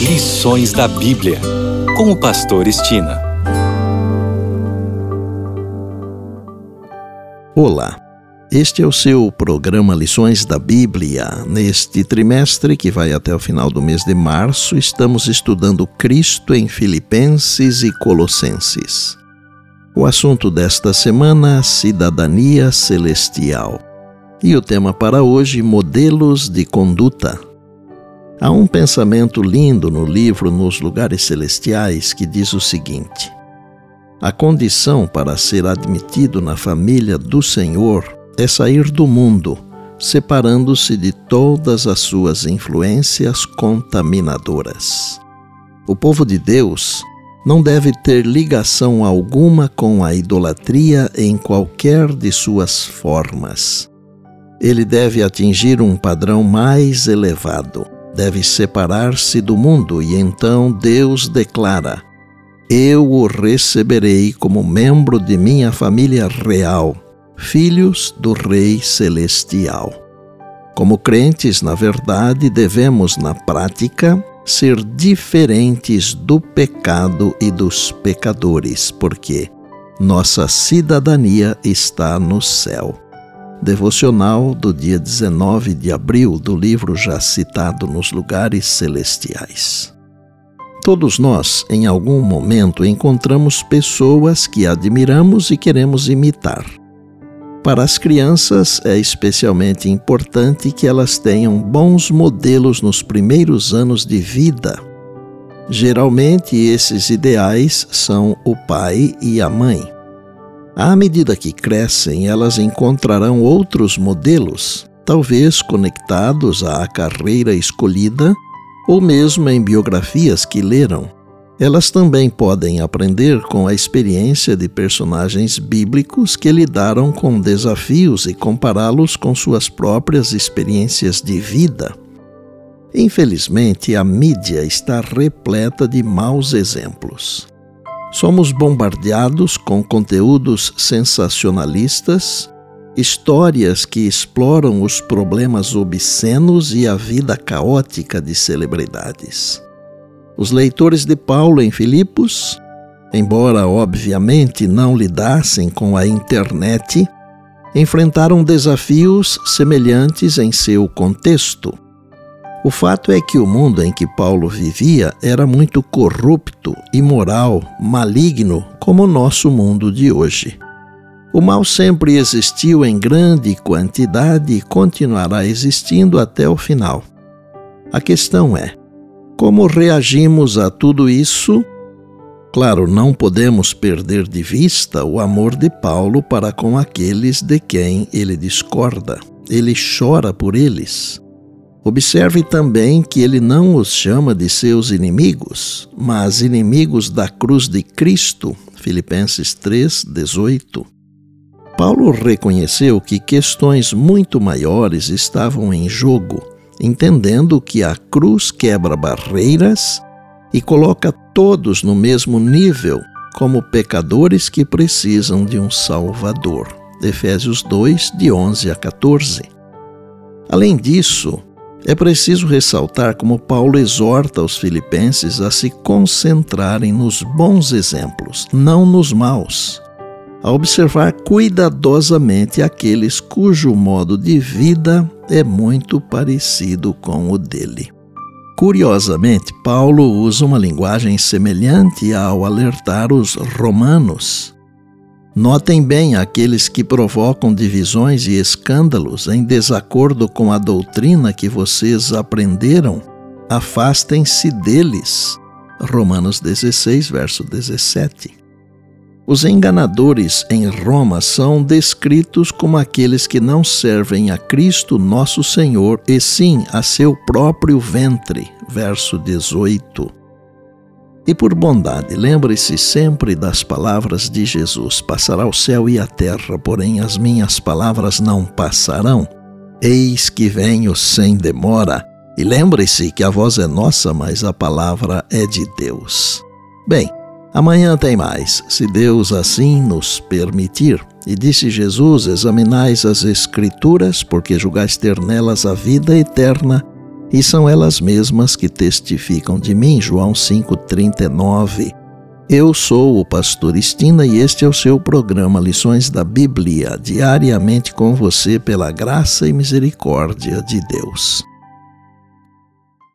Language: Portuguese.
Lições da Bíblia, com o pastor Estina. Olá, este é o seu programa Lições da Bíblia. Neste trimestre, que vai até o final do mês de março, estamos estudando Cristo em Filipenses e Colossenses. O assunto desta semana, cidadania celestial. E o tema para hoje, modelos de conduta. Há um pensamento lindo no livro Nos Lugares Celestiais que diz o seguinte: a condição para ser admitido na família do Senhor é sair do mundo, separando-se de todas as suas influências contaminadoras. O povo de Deus não deve ter ligação alguma com a idolatria em qualquer de suas formas. Ele deve atingir um padrão mais elevado. Deve separar-se do mundo e então Deus declara: eu o receberei como membro de minha família real, filhos do Rei Celestial. Como crentes, na verdade, devemos, na prática, ser diferentes do pecado e dos pecadores, porque nossa cidadania está no céu. Devocional do dia 19 de abril do livro já citado Nos Lugares Celestiais. Todos nós, em algum momento, encontramos pessoas que admiramos e queremos imitar. Para as crianças, é especialmente importante que elas tenham bons modelos nos primeiros anos de vida. Geralmente, esses ideais são o pai e a mãe. À medida que crescem, elas encontrarão outros modelos, talvez conectados à carreira escolhida ou mesmo em biografias que leram. Elas também podem aprender com a experiência de personagens bíblicos que lidaram com desafios e compará-los com suas próprias experiências de vida. Infelizmente, a mídia está repleta de maus exemplos. Somos bombardeados com conteúdos sensacionalistas, histórias que exploram os problemas obscenos e a vida caótica de celebridades. Os leitores de Paulo em Filipos, embora obviamente não lidassem com a internet, enfrentaram desafios semelhantes em seu contexto. O fato é que o mundo em que Paulo vivia era muito corrupto, imoral, maligno, como o nosso mundo de hoje. O mal sempre existiu em grande quantidade e continuará existindo até o final. A questão é, como reagimos a tudo isso? Claro, não podemos perder de vista o amor de Paulo para com aqueles de quem ele discorda. Ele chora por eles. Observe também que ele não os chama de seus inimigos, mas inimigos da cruz de Cristo, Filipenses 3:18. Paulo reconheceu que questões muito maiores estavam em jogo, entendendo que a cruz quebra barreiras e coloca todos no mesmo nível, como pecadores que precisam de um Salvador. Efésios 2, de 11 a 14. Além disso, é preciso ressaltar como Paulo exorta os filipenses a se concentrarem nos bons exemplos, não nos maus, a observar cuidadosamente aqueles cujo modo de vida é muito parecido com o dele. Curiosamente, Paulo usa uma linguagem semelhante ao alertar os romanos. Notem bem aqueles que provocam divisões e escândalos em desacordo com a doutrina que vocês aprenderam. Afastem-se deles. Romanos 16, verso 17. Os enganadores em Roma são descritos como aqueles que não servem a Cristo nosso Senhor, e sim a seu próprio ventre. Verso 18. E por bondade, lembre-se sempre das palavras de Jesus: passará o céu e a terra, porém as minhas palavras não passarão. Eis que venho sem demora. E lembre-se que a voz é nossa, mas a palavra é de Deus. Bem, amanhã tem mais, se Deus assim nos permitir. E disse Jesus: examinais as Escrituras, porque julgais ter nelas a vida eterna, E são elas mesmas que testificam de mim, João 5,39. Eu sou o pastor Stina e este é o seu programa Lições da Bíblia, diariamente com você pela graça e misericórdia de Deus.